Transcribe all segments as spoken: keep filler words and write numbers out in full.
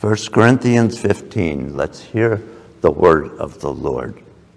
First Corinthians fifteen. Let's hear the word of the Lord.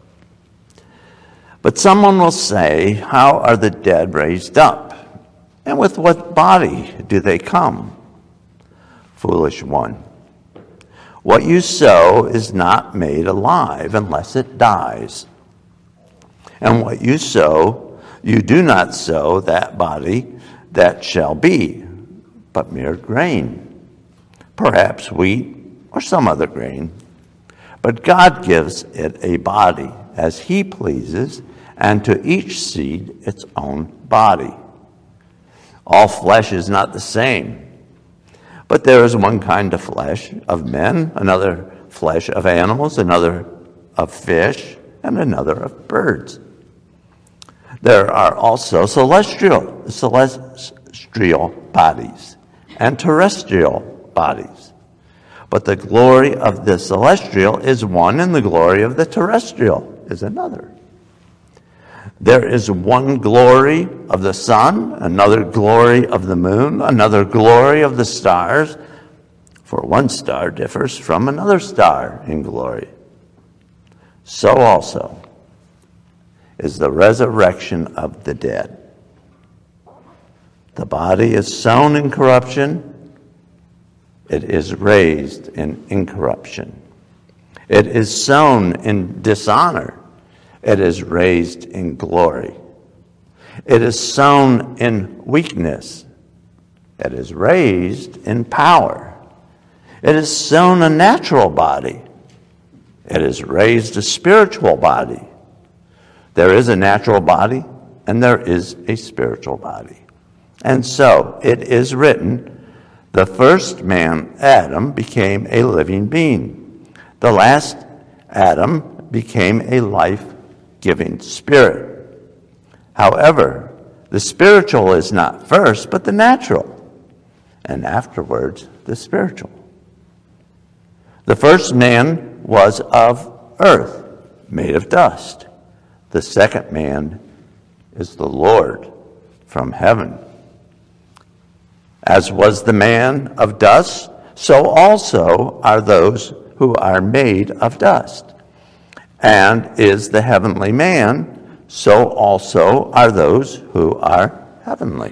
But someone will say, how are the dead raised up? And with what body do they come? Foolish one. What you sow is not made alive unless it dies. And what you sow, you do not sow that body that shall be, but mere grain, perhaps wheat or some other grain. But God gives it a body as he pleases, and to each seed its own body. All flesh is not the same, but there is one kind of flesh of men, another flesh of animals, another of fish, and another of birds. There are also celestial, celestial bodies and terrestrial bodies. But the glory of the celestial is one, and the glory of the terrestrial is another. There is one glory of the sun, another glory of the moon, another glory of the stars, for one star differs from another star in glory. So also is the resurrection of the dead. The body is sown in corruption, it is raised in incorruption. It is sown in dishonor, it is raised in glory. It is sown in weakness, it is raised in power. It is sown a natural body, it is raised a spiritual body. There is a natural body and there is a spiritual body. And so it is written, the first man, Adam, became a living being. The last Adam became a life-giving spirit. However, the spiritual is not first, but the natural, and afterwards the spiritual. The first man was of earth, made of dust. The second man is the Lord from heaven. As was the man of dust, so also are those who are made of dust. And is the heavenly man, so also are those who are heavenly.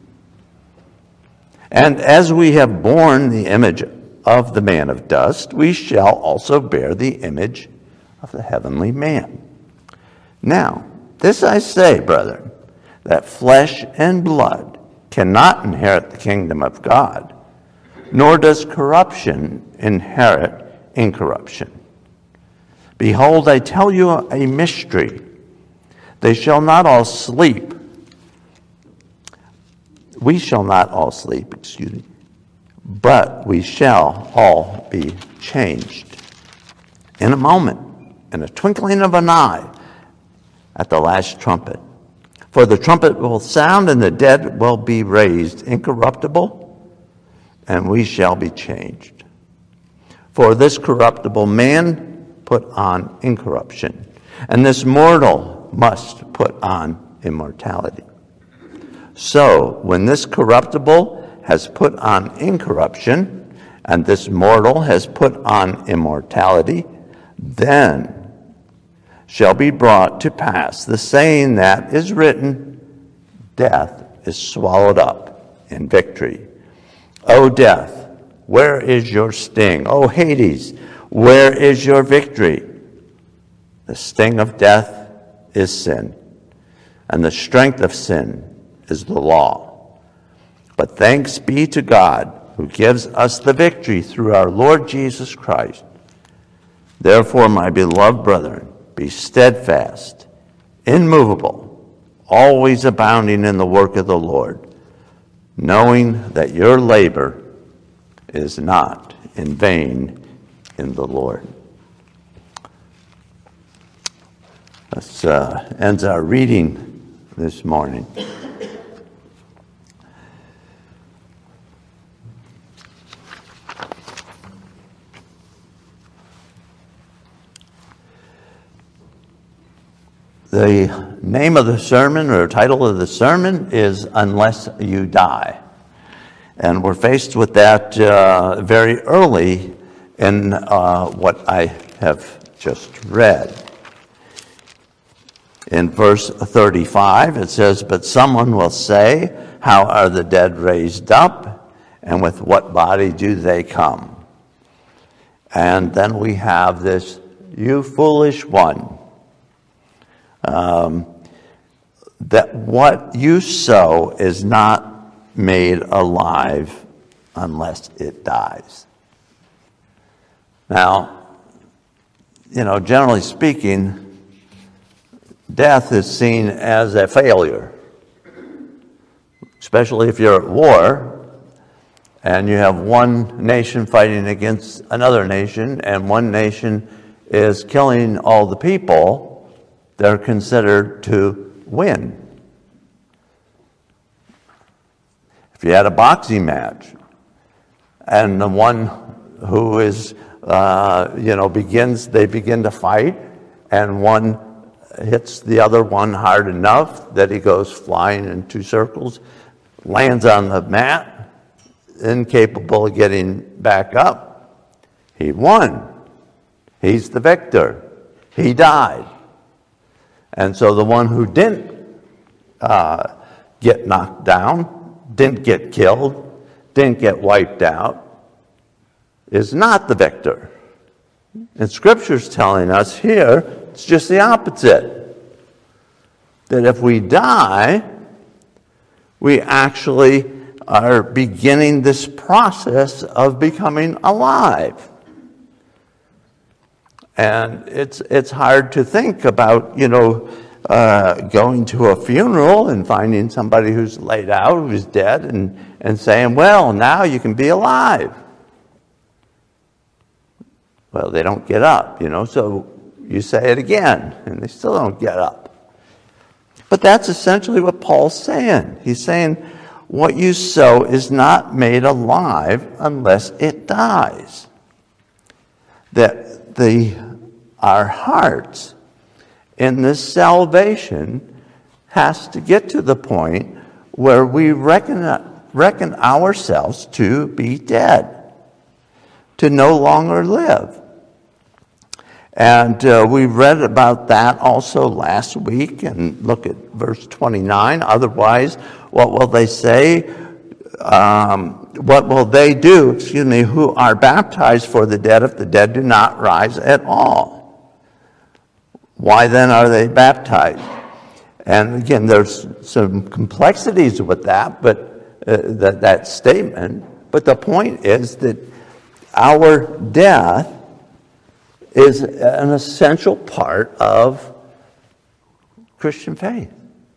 And as we have borne the image of the man of dust, we shall also bear the image of the heavenly man. Now, this I say, brethren, that flesh and blood cannot inherit the kingdom of God, nor does corruption inherit incorruption. Behold, I tell you a mystery. They shall not all sleep. We shall not all sleep, excuse me, but we shall all be changed. In a moment, in a twinkling of an eye, at the last trumpet. For the trumpet will sound, and the dead will be raised incorruptible, and we shall be changed. For this corruptible man put on incorruption, and this mortal must put on immortality. So, when this corruptible has put on incorruption, and this mortal has put on immortality, then shall be brought to pass the saying that is written, death is swallowed up in victory. O death, where is your sting? O Hades, where is your victory? The sting of death is sin, and the strength of sin is the law. But thanks be to God, who gives us the victory through our Lord Jesus Christ. Therefore, my beloved brethren, be steadfast, immovable, always abounding in the work of the Lord, knowing that your labor is not in vain in the Lord. That uh, ends our reading this morning. The name of the sermon, or title of the sermon, is Unless You Die. And we're faced with that uh, very early in uh, what I have just read. In verse thirty-five, it says, "But someone will say, how are the dead raised up? And with what body do they come?" And then we have this, "You foolish one, um, that what you sow is not made alive unless it dies." Now, you know, generally speaking, death is seen as a failure, especially if you're at war and you have one nation fighting against another nation, and one nation is killing all the people. They're considered to win. If you had a boxing match and the one who is, uh, you know, begins, they begin to fight, and one hits the other one hard enough that he goes flying in two circles, lands on the mat, incapable of getting back up. He won. He's the victor. He died. And so the one who didn't uh, get knocked down, didn't get killed, didn't get wiped out, is not the victor. And Scripture's telling us here, it's just the opposite. That if we die, we actually are beginning this process of becoming alive. And it's it's hard to think about, you know, uh, going to a funeral and finding somebody who's laid out, who's dead, and, and saying, well, now you can be alive. Well, they don't get up, you know, so you say it again, and they still don't get up. But that's essentially what Paul's saying. He's saying, what you sow is not made alive unless it dies. That the our hearts in this salvation has to get to the point where we reckon, reckon ourselves to be dead, to no longer live. And uh, we read about that also last week, and look at verse twenty-nine. Otherwise, what will they say? Um, what will they do, excuse me, who are baptized for the dead if the dead do not rise at all? Why then are they baptized? And again, there's some complexities with that, but uh, that, that statement. But the point is that our death is an essential part of Christian faith.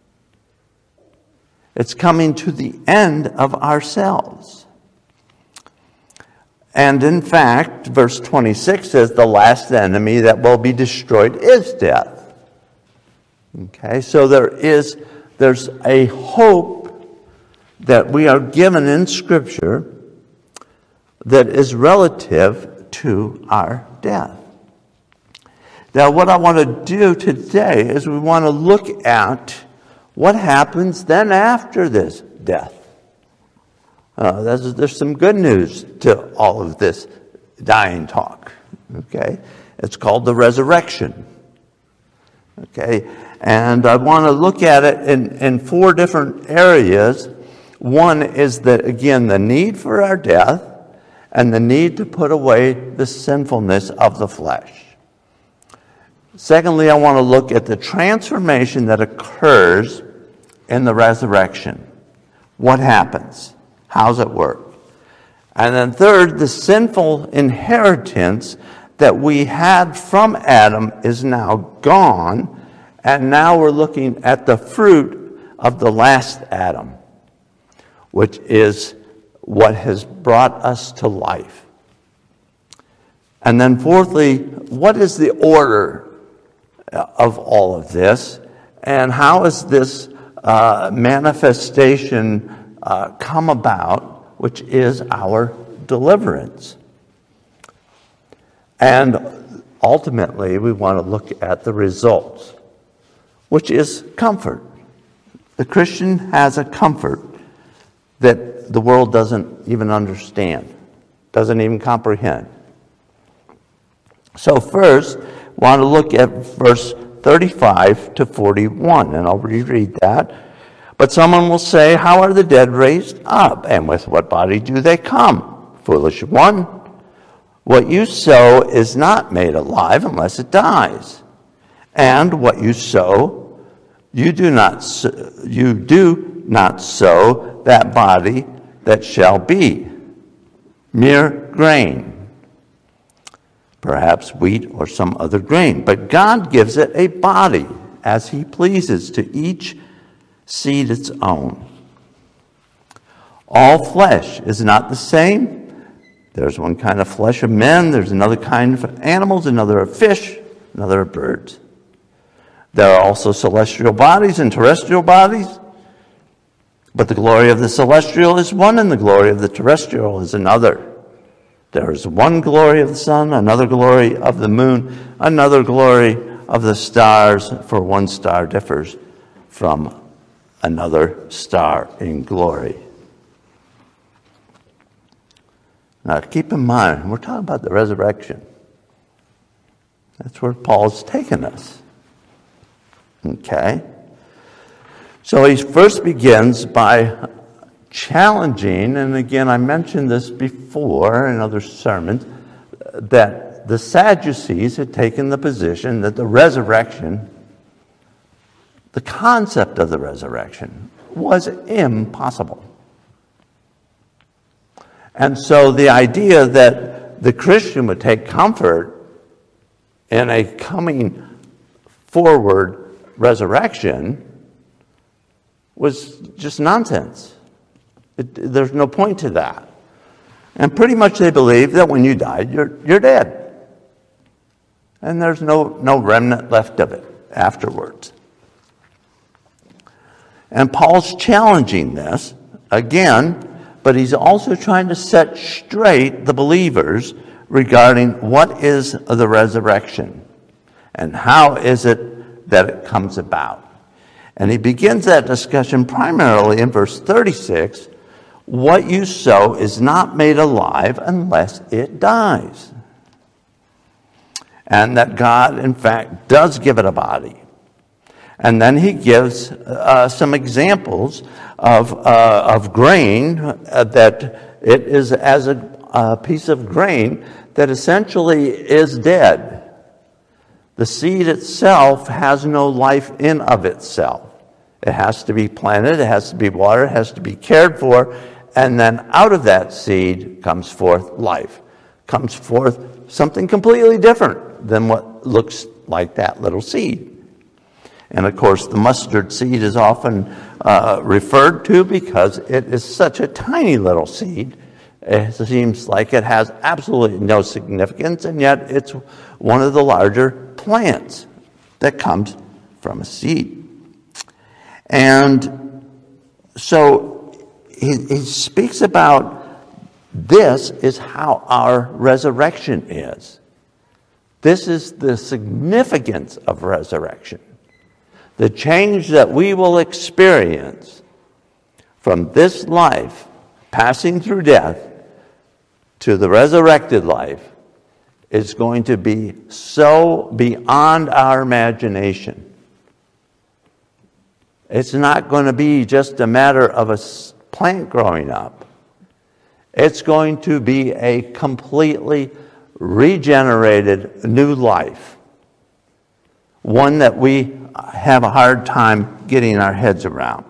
It's coming to the end of ourselves. And in fact, verse twenty-six says the last enemy that will be destroyed is death. Okay, so there is there's a hope that we are given in Scripture that is relative to our death. Now, what I want to do today is we want to look at what happens then after this death. Uh, there's, there's some good news to all of this dying talk. Okay, it's called the resurrection. Okay, and I want to look at it in, in four different areas. One is that, again, the need for our death and the need to put away the sinfulness of the flesh. Secondly, I want to look at the transformation that occurs in the resurrection. What happens? How's it work? And then third, the sinful inheritance that we had from Adam is now gone, and now we're looking at the fruit of the last Adam, which is what has brought us to life. And then fourthly, what is the order of all of this, and how has this uh, manifestation uh, come about, which is our deliverance? And ultimately, we want to look at the results, which is comfort. The Christian has a comfort that the world doesn't even understand, doesn't even comprehend. So first, want to look at verse thirty-five to forty-one, and I'll reread that. But someone will say, how are the dead raised up? And with what body do they come? Foolish one, what you sow is not made alive unless it dies. And what you sow, you do not sow, you do not sow that body that shall be, mere grain, perhaps wheat or some other grain. But God gives it a body as he pleases, to each seed its own. All flesh is not the same. There's one kind of flesh of men, there's another kind of animals, another of fish, another of birds. There are also celestial bodies and terrestrial bodies, but the glory of the celestial is one and the glory of the terrestrial is another. There is one glory of the sun, another glory of the moon, another glory of the stars, for one star differs from another star in glory. Now keep in mind, we're talking about the resurrection. That's where Paul's taken us. Okay? So he first begins by challenging, and again I mentioned this before in other sermons, that the Sadducees had taken the position that the resurrection, the concept of the resurrection, was impossible. And so the idea that the Christian would take comfort in a coming forward resurrection was just nonsense. It, there's no point to that. And pretty much they believe that when you die, you're, you're dead. And there's no, no remnant left of it afterwards. And Paul's challenging this, again, but he's also trying to set straight the believers regarding what is the resurrection and how is it that it comes about. And he begins that discussion primarily in verse thirty-six. What you sow is not made alive unless it dies. And that God, in fact, does give it a body. And then he gives uh, some examples of, uh, of grain, uh, that it is as a, a piece of grain that essentially is dead. The seed itself has no life in of itself. It has to be planted, it has to be watered, it has to be cared for, and then out of that seed comes forth life. Comes forth something completely different than what looks like that little seed. And of course, the mustard seed is often uh, referred to because it is such a tiny little seed. It seems like it has absolutely no significance, and yet it's one of the larger plants that comes from a seed. And so he, he speaks about this is how our resurrection is. This is the significance of resurrection. The change that we will experience from this life, passing through death, to the resurrected life, is going to be so beyond our imagination. It's not going to be just a matter of a plant growing up. It's going to be a completely regenerated new life. One that we have a hard time getting our heads around.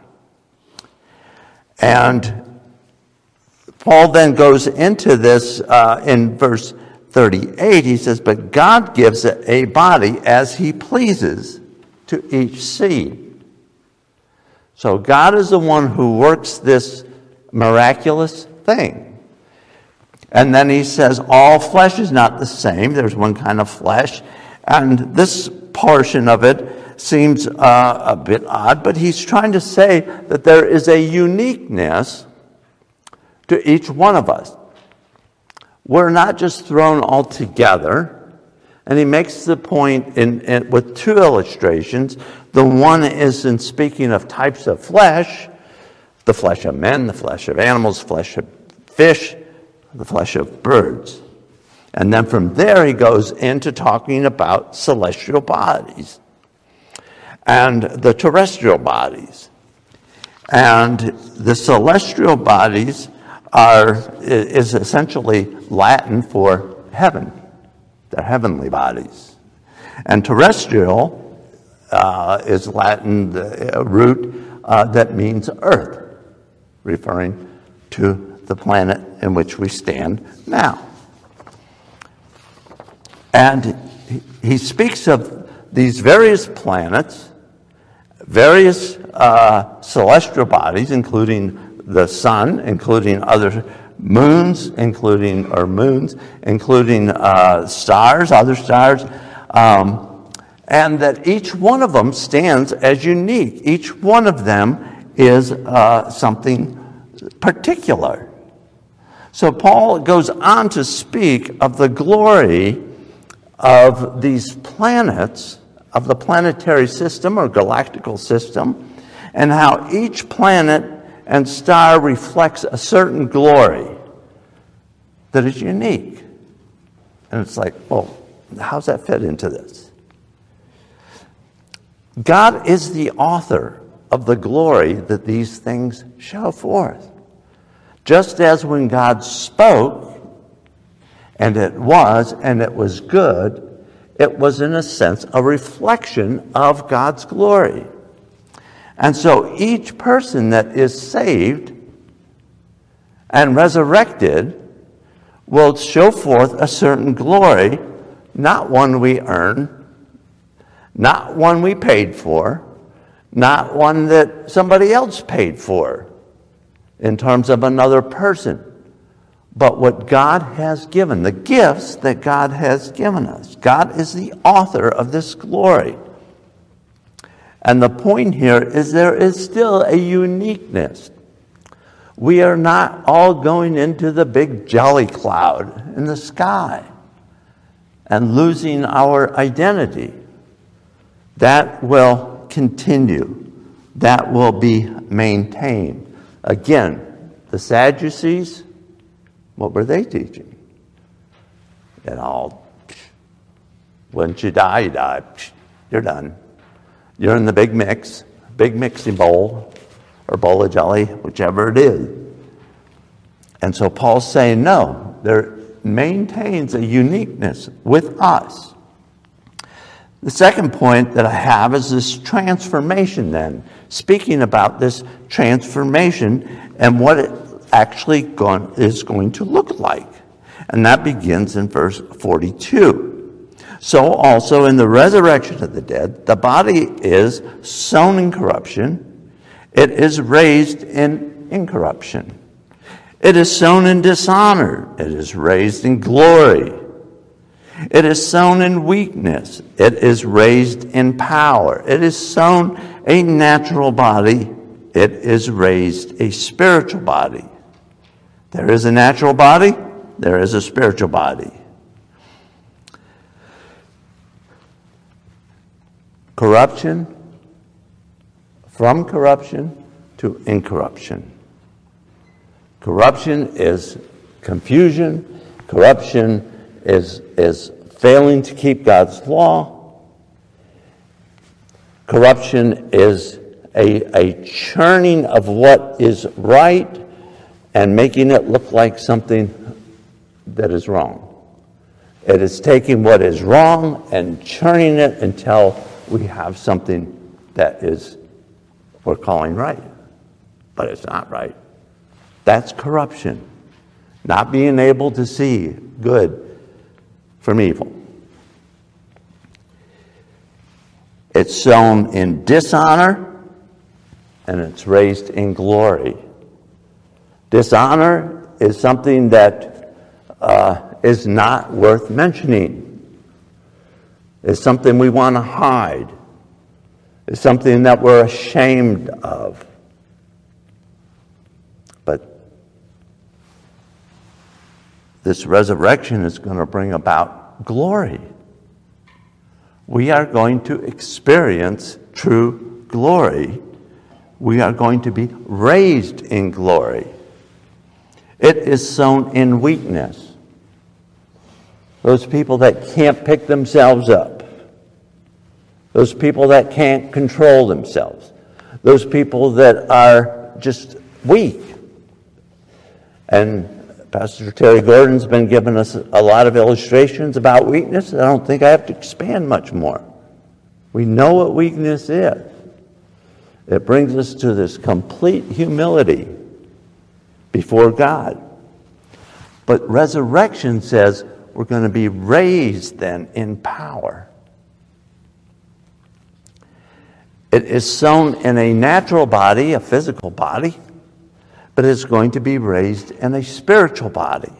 And Paul then goes into this uh, in verse thirty-eight. He says, but God gives it a body as he pleases to each seed. So God is the one who works this miraculous thing. And then he says, all flesh is not the same. There's one kind of flesh. And this portion of it seems uh, a bit odd, but he's trying to say that there is a uniqueness to each one of us. We're not just thrown all together. And he makes the point in, in with two illustrations. The one is in speaking of types of flesh, the flesh of men, the flesh of animals, flesh of fish, the flesh of birds. And then from there he goes into talking about celestial bodies and the terrestrial bodies. And the celestial bodies are is essentially Latin for heaven. They're heavenly bodies. And terrestrial uh, is Latin uh, root uh, that means earth, referring to the planet in which we stand now. And he speaks of these various planets, various uh, celestial bodies, including the sun, including other moons, including or moons, including uh, stars, other stars, um, and that each one of them stands as unique. Each one of them is uh, something particular. So Paul goes on to speak of the glory of these planets, of the planetary system or galactical system, and how each planet and star reflects a certain glory that is unique. And it's like, well, how's that fit into this? God is the author of the glory that these things show forth. Just as when God spoke, and it was, and it was good, it was in a sense a reflection of God's glory. And so each person that is saved and resurrected will show forth a certain glory, not one we earn, not one we paid for, not one that somebody else paid for in terms of another person, but what God has given, the gifts that God has given us. God is the author of this glory. And the point here is there is still a uniqueness. We are not all going into the big jolly cloud in the sky and losing our identity. That will continue. That will be maintained. Again, the Sadducees, what were they teaching? You know, once you die, you die. You're done. You're in the big mix, big mixing bowl, or bowl of jelly, whichever it is. And so Paul's saying, no, there maintains a uniqueness with us. The second point that I have is this transformation then, speaking about this transformation and what it actually going, is going to look like. And that begins in verse forty-two. So also in the resurrection of the dead, the body is sown in corruption, it is raised in incorruption. It is sown in dishonor, it is raised in glory. It is sown in weakness, it is raised in power. It is sown a natural body, it is raised a spiritual body. There is a natural body, there is a spiritual body. Corruption, from corruption to incorruption. Corruption is confusion. Corruption is, is failing to keep God's law. Corruption is a, a churning of what is right and making it look like something that is wrong. It is taking what is wrong and churning it until we have something that is, we're calling right, but it's not right. That's corruption. Not being able to see good from evil. It's sown in dishonor and it's raised in glory. Dishonor is something that uh, is not worth mentioning. It's something we want to hide. It's something that we're ashamed of. But this resurrection is going to bring about glory. We are going to experience true glory. We are going to be raised in glory. It is sown in weakness. those people that can't pick themselves up, those people that can't control themselves, those people that are just weak. And Pastor Terry Gordon's been giving us a lot of illustrations about weakness. I don't think I have to expand much more. We know what weakness is. It brings us to this complete humility before God. But resurrection says we're going to be raised then in power. It is sown in a natural body, a physical body, but it's going to be raised in a spiritual body.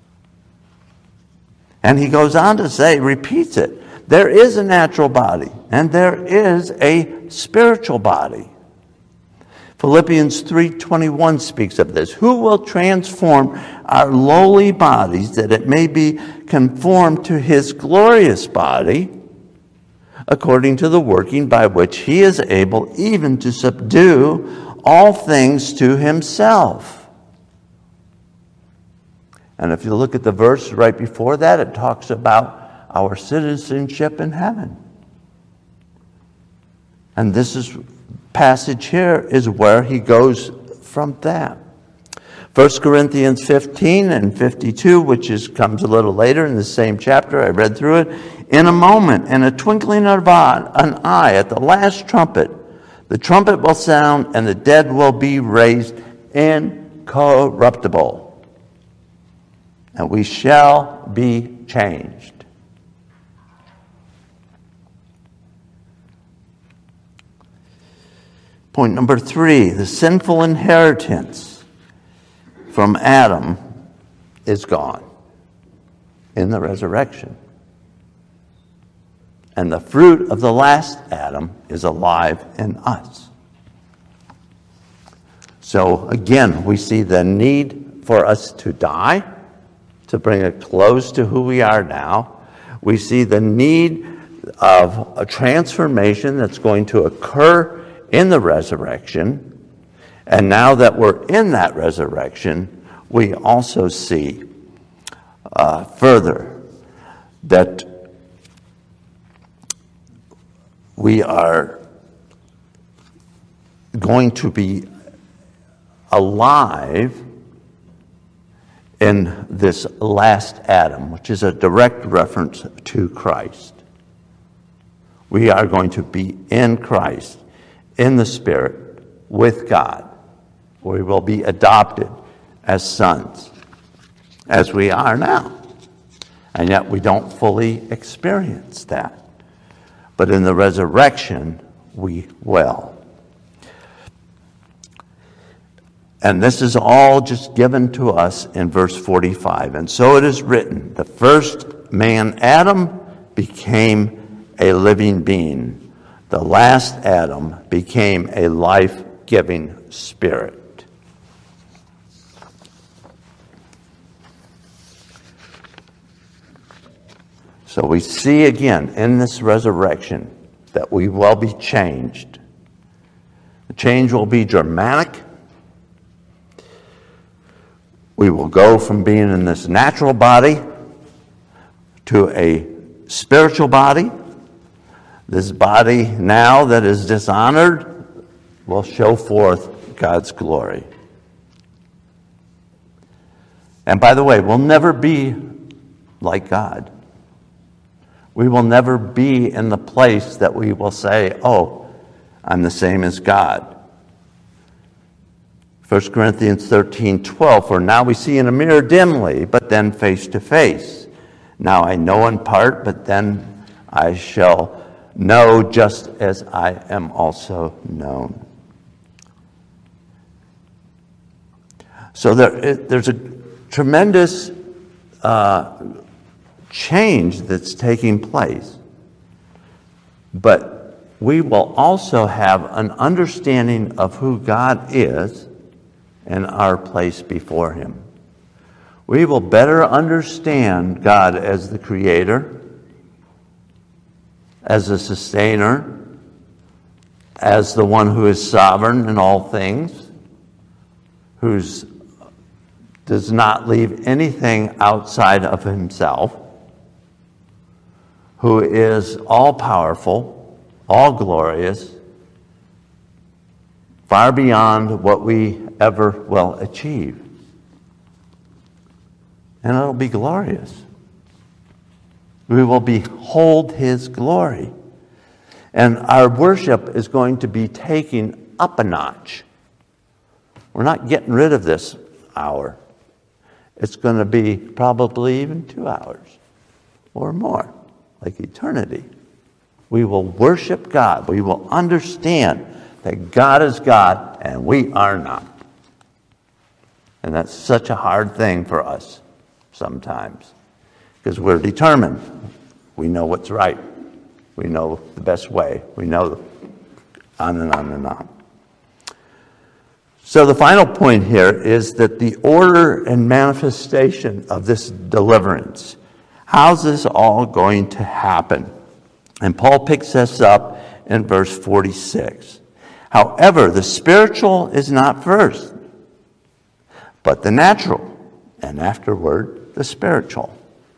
And he goes on to say, repeats it, there is a natural body and there is a spiritual body. Philippians three twenty-one speaks of this. Who will transform our lowly bodies that it may be conformed to his glorious body, according to the working by which he is able even to subdue all things to himself. And if you look at the verse right before that, it talks about our citizenship in heaven. And this is passage here is where he goes from that. First Corinthians fifteen and fifty-two, which is comes a little later in the same chapter, I read through it. In a moment, in a twinkling of an eye, at the last trumpet, the trumpet will sound, and the dead will be raised incorruptible, and we shall be changed. Point number three, the sinful inheritance from Adam is gone in the resurrection. And the fruit of the last Adam is alive in us. So again, we see the need for us to die, to bring a close to who we are now. We see the need of a transformation that's going to occur in the resurrection. And now that we're in that resurrection, we also see uh, further that we are going to be alive in this last Adam, which is a direct reference to Christ. We are going to be in Christ, in the Spirit, with God. We will be adopted as sons, as we are now. And yet we don't fully experience that. But in the resurrection, we will. And this is all just given to us in verse forty-five. And so it is written, the first man, Adam, became a living being. The last Adam became a life-giving spirit. So we see again in this resurrection that we will be changed. The change will be dramatic. We will go from being in this natural body to a spiritual body. This body now that is dishonored will show forth God's glory. And by the way, we'll never be like God. We will never be in the place that we will say, oh, I'm the same as God. First Corinthians thirteen twelve, for now we see in a mirror dimly, but then face to face. Now I know in part, but then I shall know just as I am also known. So there, there's a tremendous uh, change that's taking place. But we will also have an understanding of who God is and our place before Him. We will better understand God as the Creator, as the Sustainer, as the one who is sovereign in all things, who does not leave anything outside of Himself, who is all-powerful, all-glorious, far beyond what we ever will achieve. And it'll be glorious. We will behold his glory. And our worship is going to be taken up a notch. We're not getting rid of this hour. It's going to be probably even two hours or more, like eternity. We will worship God. We will understand that God is God and we are not. And that's such a hard thing for us sometimes, because we're determined. We know what's right. We know the best way. We know on and on and on. So the final point here is that the order and manifestation of this deliverance. How's this all going to happen? And Paul picks us up in verse forty-six. However, the spiritual is not first, but the natural, and afterward the spiritual.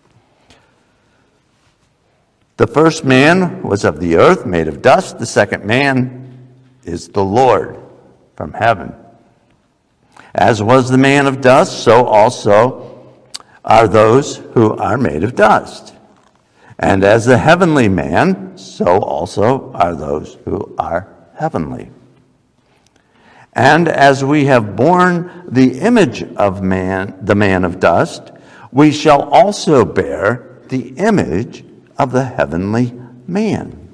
The first man was of the earth, made of dust. The second man is the Lord from heaven. As was the man of dust, so also are those who are made of dust. And as the heavenly man, so also are those who are heavenly. And as we have borne the image of man, the man of dust, we shall also bear the image of the heavenly man.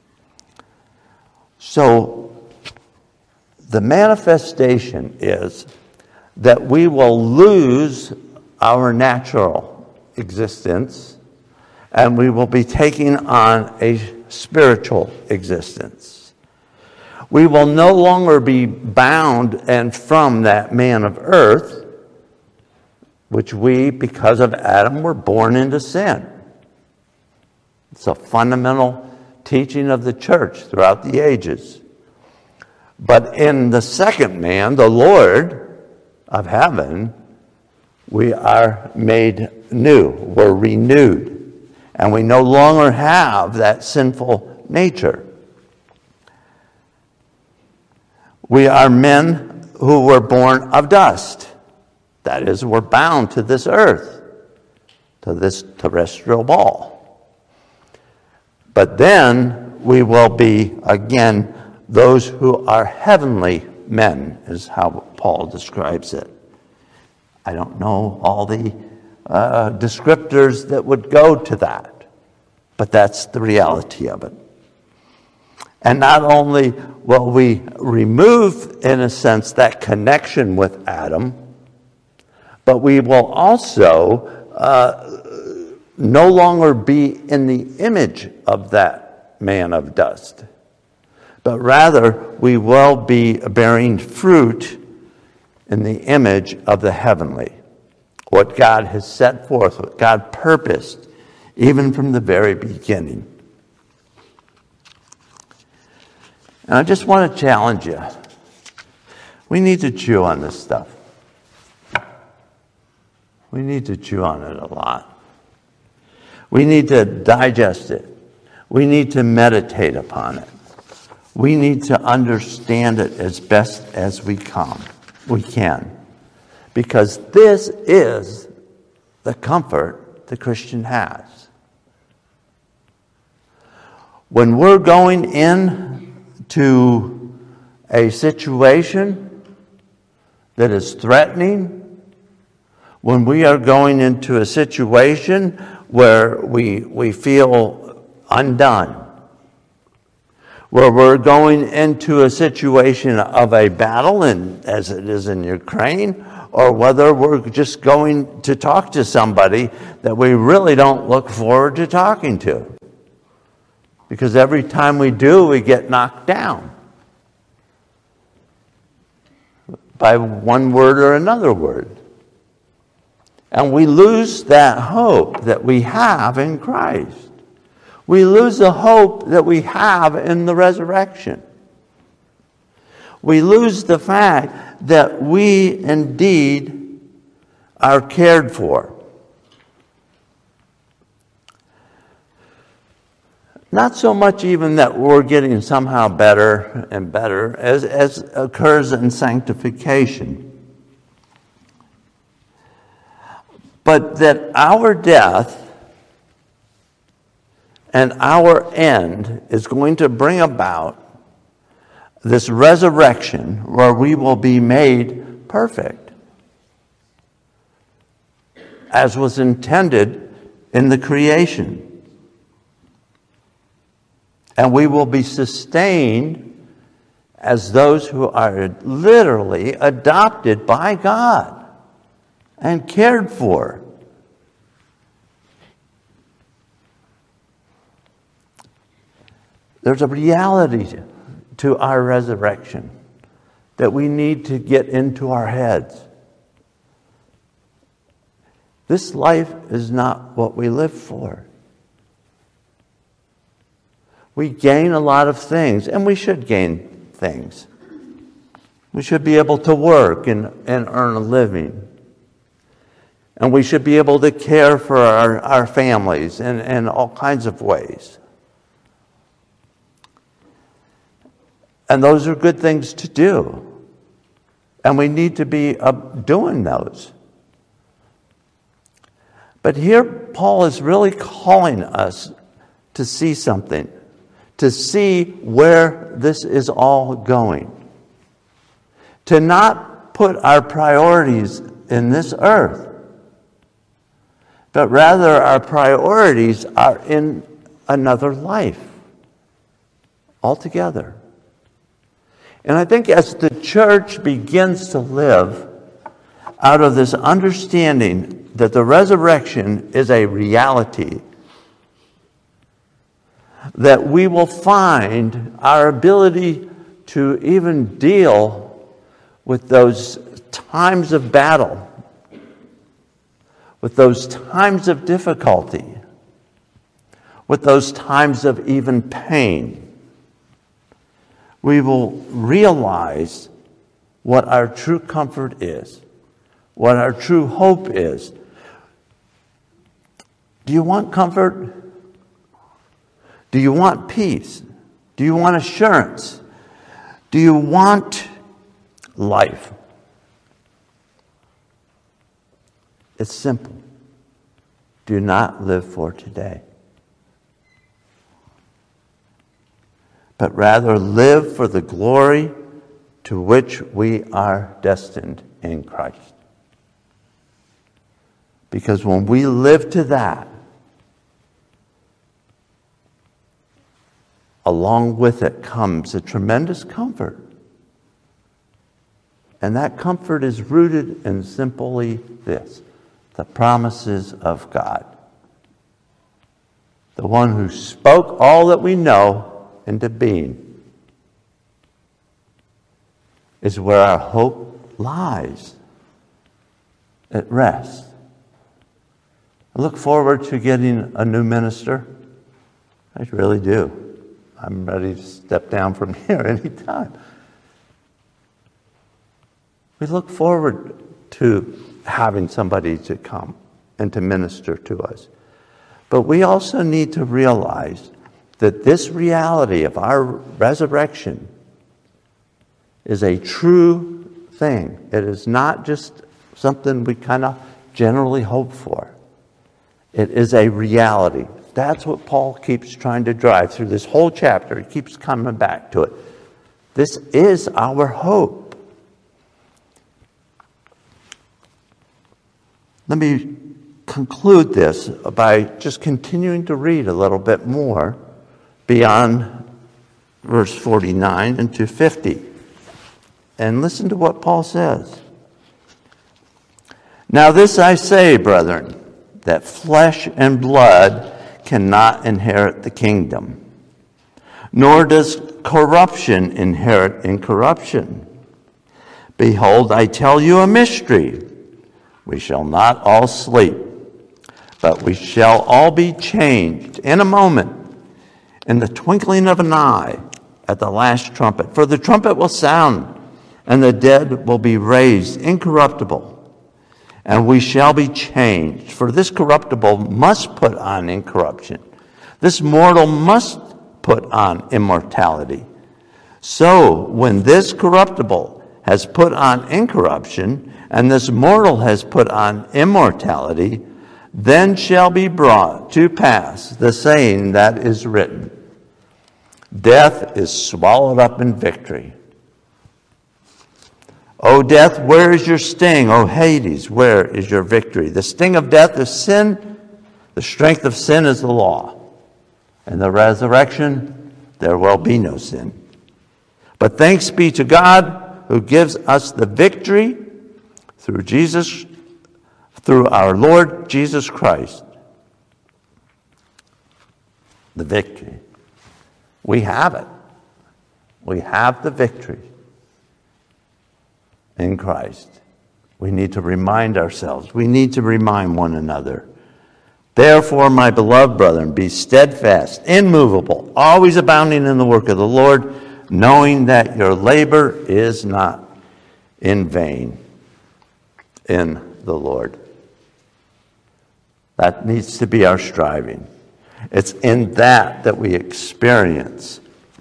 So the manifestation is that we will lose our natural existence and we will be taking on a spiritual existence. We will no longer be bound and from that man of earth, which we, because of Adam, were born into sin. It's a fundamental teaching of the church throughout the ages. But in the second man, the Lord of heaven, we are made new. We're renewed. And we no longer have that sinful nature. We are men who were born of dust. That is, we're bound to this earth, to this terrestrial ball. But then we will be, again, those who are heavenly men, is how Paul describes it. I don't know all the uh, descriptors that would go to that, but that's the reality of it. And not only will we remove, in a sense, that connection with Adam, but we will also uh, no longer be in the image of that man of dust, but rather we will be bearing fruit in the image of the heavenly, what God has set forth, what God purposed, even from the very beginning. And I just want to challenge you. We need to chew on this stuff. We need to chew on it a lot. We need to digest it. We need to meditate upon it. We need to understand it as best as we come, we can. Because this is the comfort the Christian has. When we're going in to a situation that is threatening, when we are going into a situation where we, we feel undone, where we're going into a situation of a battle, and as it is in Ukraine, or whether we're just going to talk to somebody that we really don't look forward to talking to. Because every time we do, we get knocked down by one word or another word. And we lose that hope that we have in Christ. We lose the hope that we have in the resurrection. We lose the fact that we indeed are cared for. Not so much even that we're getting somehow better and better as, as occurs in sanctification, but that our death and our end is going to bring about this resurrection where we will be made perfect, as was intended in the creation. And we will be sustained as those who are literally adopted by God and cared for. There's a reality to our resurrection that we need to get into our heads. This life is not what we live for. We gain a lot of things, and we should gain things. We should be able to work and, and earn a living. And we should be able to care for our, our families in, in all kinds of ways. And those are good things to do. And we need to be uh, doing those. But here, Paul is really calling us to see something, to see where this is all going. To not put our priorities in this earth, but rather our priorities are in another life altogether. And I think as the church begins to live out of this understanding that the resurrection is a reality, that we will find our ability to even deal with those times of battle, with those times of difficulty, with those times of even pain. We will realize what our true comfort is, what our true hope is. Do you want comfort? Do you want peace? Do you want assurance? Do you want life? It's simple. Do not live for today, but rather live for the glory to which we are destined in Christ. Because when we live to that, along with it comes a tremendous comfort. And that comfort is rooted in simply this: the promises of God. The one who spoke all that we know into being is where our hope lies, at rest. I look forward to getting a new minister. I really do. I'm ready to step down from here anytime. We look forward to having somebody to come and to minister to us. But we also need to realize that this reality of our resurrection is a true thing. It is not just something we kind of generally hope for. It is a reality. That's what Paul keeps trying to drive through this whole chapter. He keeps coming back to it. This is our hope. Let me conclude this by just continuing to read a little bit more beyond verse forty-nine into fifty. And listen to what Paul says. Now this I say, brethren, that flesh and blood cannot inherit the kingdom, nor does corruption inherit incorruption. Behold, I tell you a mystery. We shall not all sleep, but we shall all be changed in a moment, in the twinkling of an eye, at the last trumpet. For the trumpet will sound, and the dead will be raised incorruptible, and we shall be changed. For this corruptible must put on incorruption. This mortal must put on immortality. So when this corruptible has put on incorruption, and this mortal has put on immortality, then shall be brought to pass the saying that is written, death is swallowed up in victory. O death, where is your sting? O Hades, where is your victory? The sting of death is sin. The strength of sin is the law. In the resurrection, there will be no sin. But thanks be to God who gives us the victory through Jesus, through our Lord Jesus Christ. The victory. We have it. We have the victory in Christ. We need to remind ourselves. We need to remind one another. Therefore, my beloved brethren, be steadfast, immovable, always abounding in the work of the Lord, knowing that your labor is not in vain in the Lord. That needs to be our striving. It's in that that we experience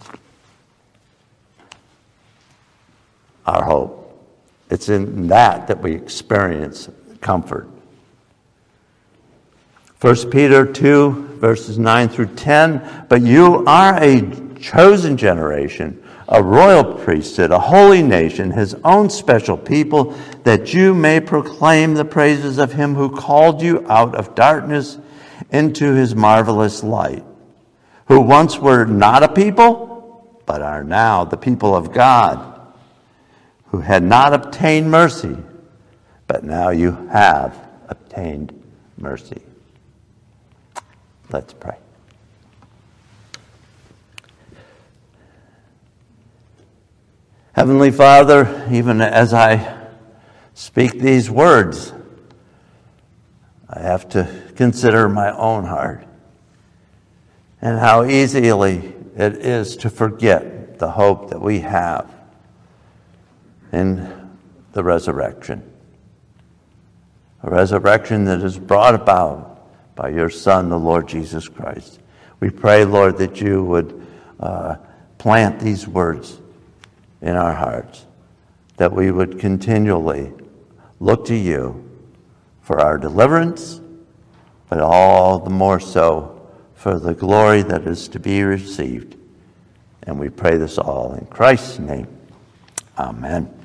our hope. It's in that that we experience comfort. First Peter two, verses nine through ten, but you are a chosen generation, a royal priesthood, a holy nation, his own special people, that you may proclaim the praises of him who called you out of darkness into his marvelous light, who once were not a people, but are now the people of God, who had not obtained mercy, but now you have obtained mercy. Let's pray. Heavenly Father, even as I speak these words, I have to consider my own heart and how easily it is to forget the hope that we have in the resurrection. A resurrection that is brought about by your Son, the Lord Jesus Christ. We pray, Lord, that you would uh, plant these words in our hearts, that we would continually look to you for our deliverance, but all the more so for the glory that is to be received. And we pray this all in Christ's name. Amen.